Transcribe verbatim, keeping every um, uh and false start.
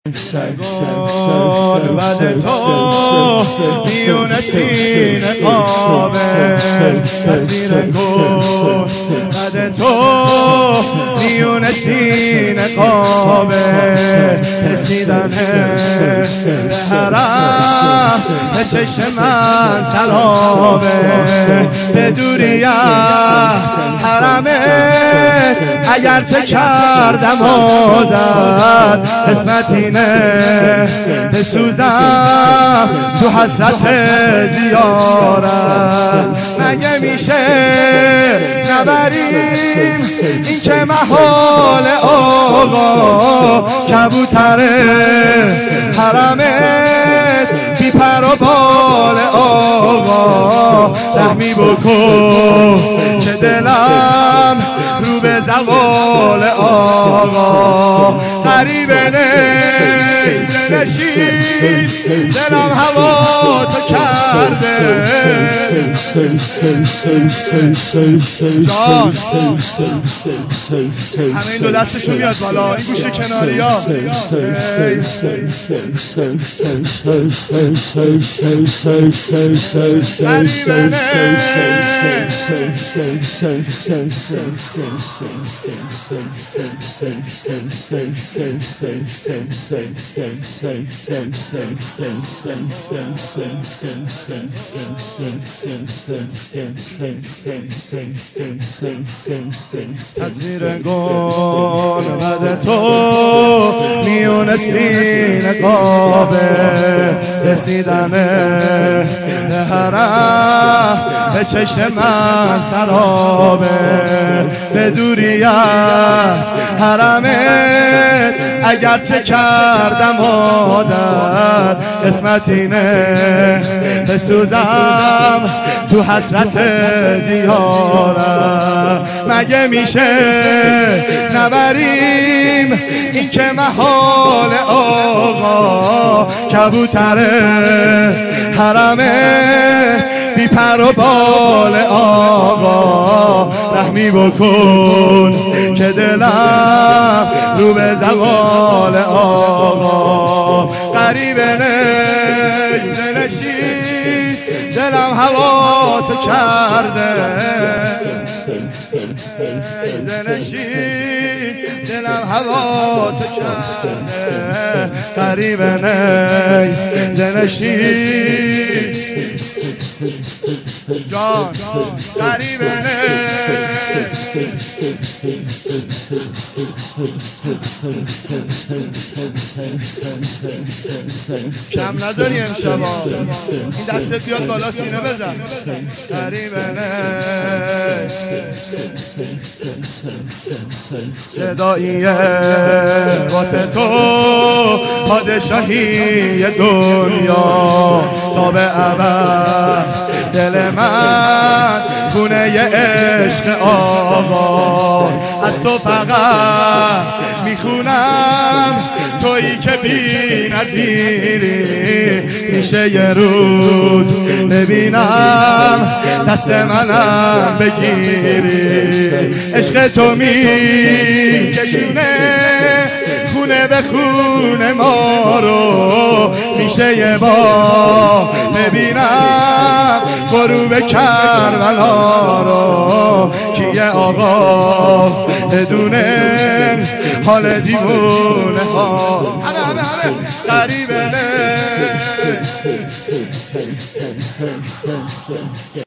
بعد تو میون سینه قابه تصویر گل بعد تو میون سینه قابه رسیدن به حرم به چشم من سرابه به دوری از حرمه اگرچه کردم عادت قسمت اینه بسوزم تو حسرت زیارت مگه میشه نبریم این که محال آقا کبوتر حرمت بی پر و بال آقا رحمی بکن که دلم رو به زوال آقا قریبه نشین دلم هوا تو کرده جان همه این دو دستشون میاد بالا این گوشه کناری ها تصویر گل بعد تو میون سینه قابه رسیدن به حرم به چشم من سرابه به دوری از حرمت اگرچه کردم عادت قسمت اینه بسوزم تو حسرت زیارت مگه میشه نبریم این که محال آقا کبوتر حرمه بی پر و بال آقا رحمی بکن که دلم رو به زوال آقا قریبه نشین دلم هوا تو کرده زنشین دلم هوا تو کرده قریبه زنشین جان قریبه کم نداری امشبا این دستت بیاد بالا سینه بزن قریبه صداییه واسه تو پادشاهی دنیا تا به ابد دل من خونه عشق آقا از تو فقط میخونم تویی که بی نظیری میشه یه روز ببینم دست منم بگیری عشق تو میکشونه خونه به خونه ما رو میشه یه بار ببینم غروب کربلا رو کیه آقا بدونه حال دیوونه ها همه همه همه قریبه